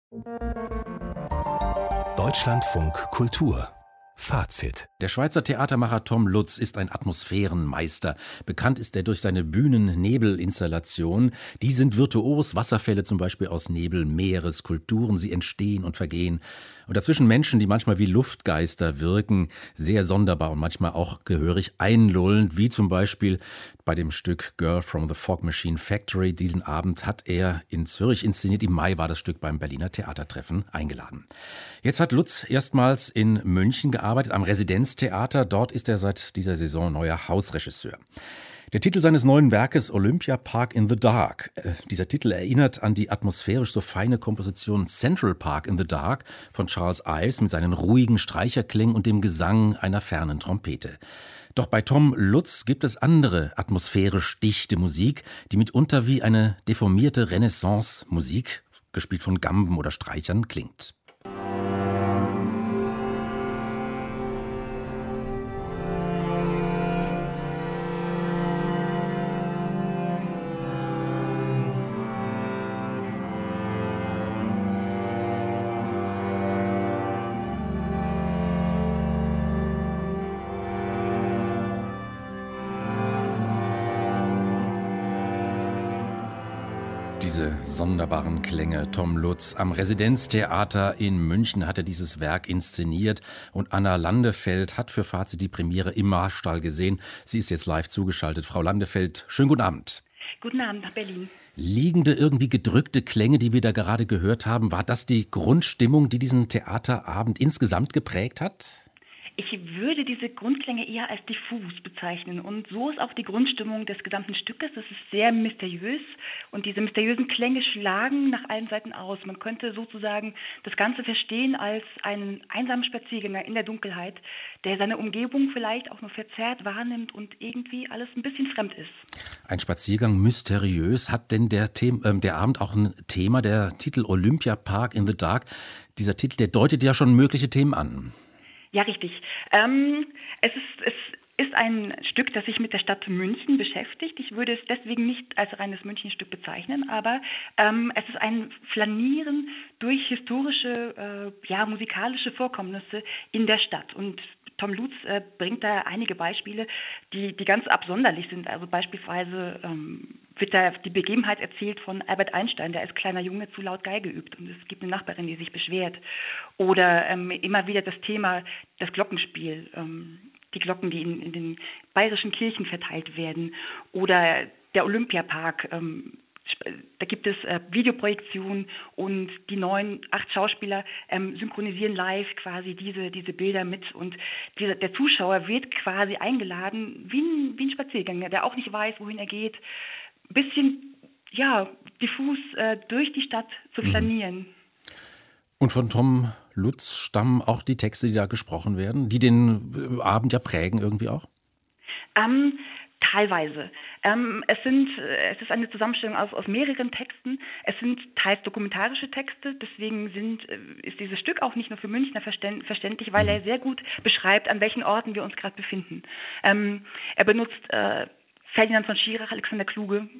Deutschlandfunk Kultur Fazit. Der Schweizer Theatermacher Tom Lutz ist ein Atmosphärenmeister. Bekannt ist er durch seine Bühnen-Nebel-Installationen. Die sind virtuos, Wasserfälle zum Beispiel aus Nebel, Meere, Skulpturen, sie entstehen und vergehen. Und dazwischen Menschen, die manchmal wie Luftgeister wirken, sehr sonderbar und manchmal auch gehörig einlullend, wie zum Beispiel bei dem Stück Girl from the Fog Machine Factory. Diesen Abend hat er in Zürich inszeniert. Im Mai war das Stück beim Berliner Theatertreffen eingeladen. Jetzt hat Lutz erstmals in München gearbeitet, am Residenztheater. Dort ist er seit dieser Saison neuer Hausregisseur. Der Titel seines neuen Werkes Olympia Park in the Dark. Dieser Titel erinnert an die atmosphärisch so feine Komposition Central Park in the Dark von Charles Ives mit seinen ruhigen Streicherklängen und dem Gesang einer fernen Trompete. Doch bei Tom Lutz gibt es andere atmosphärisch dichte Musik, die mitunter wie eine deformierte Renaissance-Musik, gespielt von Gamben oder Streichern, klingt. Diese sonderbaren Klänge. Tom Lutz am Residenztheater in München hat er dieses Werk inszeniert und Anna Landefeld hat für Fazit die Premiere im Marstall gesehen. Sie ist jetzt live zugeschaltet. Frau Landefeld, schönen guten Abend. Guten Abend nach Berlin. Liegende, irgendwie gedrückte Klänge, die wir da gerade gehört haben, war das die Grundstimmung, die diesen Theaterabend insgesamt geprägt hat? Ich würde diese Grundklänge eher als diffus bezeichnen und so ist auch die Grundstimmung des gesamten Stückes. Es ist sehr mysteriös und diese mysteriösen Klänge schlagen nach allen Seiten aus. Man könnte sozusagen das Ganze verstehen als einen einsamen Spaziergänger in der Dunkelheit, der seine Umgebung vielleicht auch nur verzerrt wahrnimmt und irgendwie alles ein bisschen fremd ist. Ein Spaziergang mysteriös. Hat denn der Abend auch ein Thema, der Titel Olympia Park in the Dark? Dieser Titel, der deutet ja schon mögliche Themen an. Ja, richtig. Es ist ein Stück, das sich mit der Stadt München beschäftigt. Ich würde es deswegen nicht als reines Münchenstück bezeichnen, aber es ist ein Flanieren durch historische, musikalische Vorkommnisse in der Stadt. Und Tom Lutz bringt da einige Beispiele, die ganz absonderlich sind. Also beispielsweise wird da die Begebenheit erzählt von Albert Einstein, der als kleiner Junge zu laut Geige übt und es gibt eine Nachbarin, die sich beschwert. Oder immer wieder das Thema, das Glockenspiel, die Glocken, die in den bayerischen Kirchen verteilt werden. Oder der Olympiapark, da gibt es Videoprojektionen und die 8 Schauspieler synchronisieren live quasi diese Bilder mit und der Zuschauer wird quasi eingeladen wie ein Spaziergänger, der auch nicht weiß, wohin er geht, ein bisschen diffus durch die Stadt zu flanieren. Und von Tom Lutz stammen auch die Texte, die da gesprochen werden, die den Abend ja prägen irgendwie auch? Teilweise. Es ist eine Zusammenstellung aus mehreren Texten. Es sind teils dokumentarische Texte, deswegen ist dieses Stück auch nicht nur für Münchner verständlich, weil er sehr gut beschreibt, an welchen Orten wir uns gerade befinden. Er benutzt Ferdinand von Schirach, Alexander Kluge,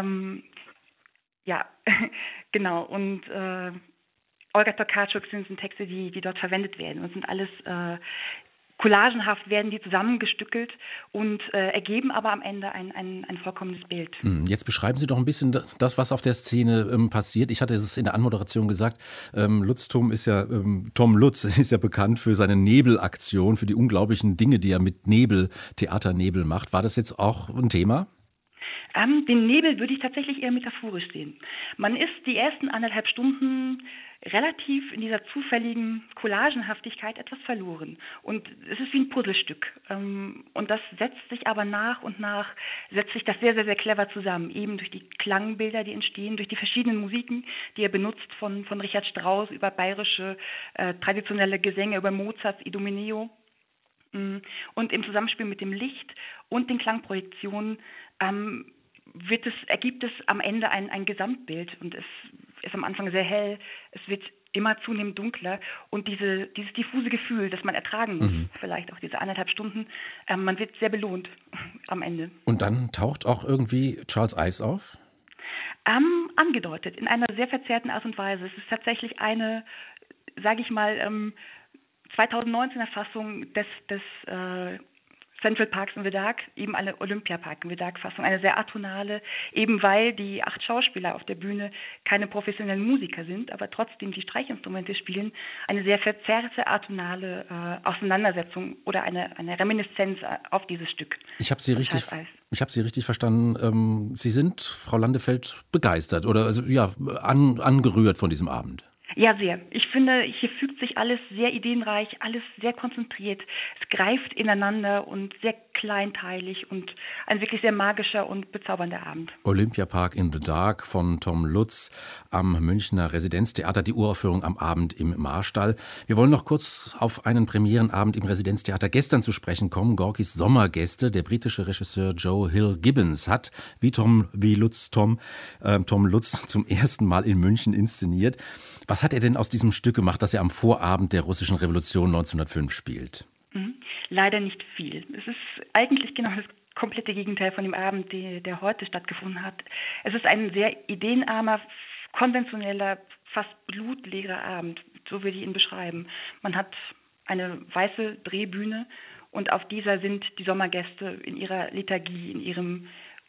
genau, und Olga Tokarczuk sind Texte, die dort verwendet werden und sind alles collagenhaft werden die zusammengestückelt und ergeben aber am Ende ein vollkommenes Bild. Jetzt beschreiben Sie doch ein bisschen das, was auf der Szene passiert. Ich hatte es in der Anmoderation gesagt, Tom Lutz ist ja bekannt für seine Nebelaktion, für die unglaublichen Dinge, die er mit Theaternebel macht. War das jetzt auch ein Thema? Den Nebel würde ich tatsächlich eher metaphorisch sehen. Man ist die ersten 1,5 Stunden relativ in dieser zufälligen Collagenhaftigkeit etwas verloren. Und es ist wie ein Puzzlestück. Und das setzt sich aber nach und nach, setzt sich das sehr, sehr, sehr clever zusammen. Eben durch die Klangbilder, die entstehen, durch die verschiedenen Musiken, die er benutzt, von Richard Strauss über bayerische traditionelle Gesänge, über Mozarts Idomeneo. Und im Zusammenspiel mit dem Licht und den Klangprojektionen ergibt es am Ende ein Gesamtbild und es ist am Anfang sehr hell, es wird immer zunehmend dunkler und dieses diffuse Gefühl, das man ertragen muss, vielleicht auch diese 1,5 Stunden, man wird sehr belohnt am Ende. Und dann taucht auch irgendwie Charles Ives auf? angedeutet, in einer sehr verzerrten Art und Weise. Es ist tatsächlich eine, sage ich mal, 2019er Fassung des Central Parks in the Dark, eben eine Olympiapark in the Dark Fassung, eine sehr atonale, eben weil die 8 Schauspieler auf der Bühne keine professionellen Musiker sind, aber trotzdem die Streichinstrumente spielen, eine sehr verzerrte atonale Auseinandersetzung oder eine Reminiszenz auf dieses Stück. Ich habe Sie richtig verstanden. Sie sind, Frau Landefeld, begeistert oder angerührt von diesem Abend. Ja, sehr. Ich finde, hier fügt sich alles sehr ideenreich, alles sehr konzentriert. Es greift ineinander und sehr kleinteilig und ein wirklich sehr magischer und bezaubernder Abend. Olympiapark in the Dark von Tom Lutz am Münchner Residenztheater, die Uraufführung am Abend im Marstall. Wir wollen noch kurz auf einen Premierenabend im Residenztheater gestern zu sprechen kommen. Gorkis Sommergäste. Der britische Regisseur Joe Hill Gibbons hat, Tom Lutz zum ersten Mal in München inszeniert. Was hat er denn aus diesem Stück gemacht, das er am Vorabend der russischen Revolution 1905 spielt? Leider nicht viel. Es ist eigentlich genau das komplette Gegenteil von dem Abend, der heute stattgefunden hat. Es ist ein sehr ideenarmer, konventioneller, fast blutleerer Abend, so würde ich ihn beschreiben. Man hat eine weiße Drehbühne und auf dieser sind die Sommergäste in ihrer Lethargie, in ihrem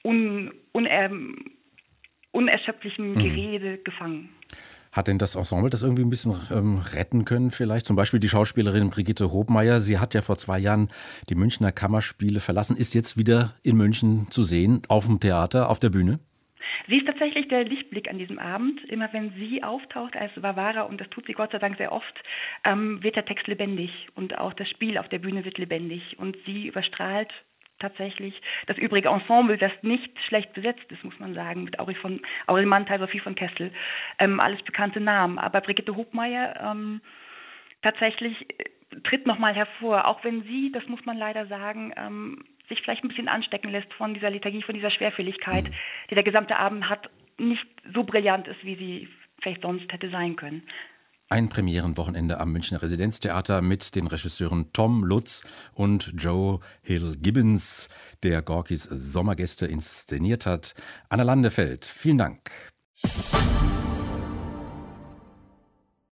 unerschöpflichen Gerede gefangen. Hat denn das Ensemble das irgendwie ein bisschen retten können vielleicht? Zum Beispiel die Schauspielerin Brigitte Hobmeier. Sie hat ja vor 2 Jahren die Münchner Kammerspiele verlassen, ist jetzt wieder in München zu sehen, auf dem Theater, auf der Bühne. Sie ist tatsächlich der Lichtblick an diesem Abend. Immer wenn sie auftaucht als Varvara, und das tut sie Gott sei Dank sehr oft, wird der Text lebendig und auch das Spiel auf der Bühne wird lebendig. Und sie überstrahlt tatsächlich das übrige Ensemble, das nicht schlecht besetzt ist, muss man sagen, mit Aurel Mantel, Sophie von Kessel, alles bekannte Namen. Aber Brigitte Hobmeier tatsächlich tritt nochmal hervor, auch wenn sie, das muss man leider sagen, sich vielleicht ein bisschen anstecken lässt von dieser Lethargie, von dieser Schwerfälligkeit, die der gesamte Abend hat, nicht so brillant ist, wie sie vielleicht sonst hätte sein können. Ein Premierenwochenende am Münchner Residenztheater mit den Regisseuren Tom Lutz und Joe Hill Gibbons, der Gorkis Sommergäste inszeniert hat. Anna Landefeld, vielen Dank.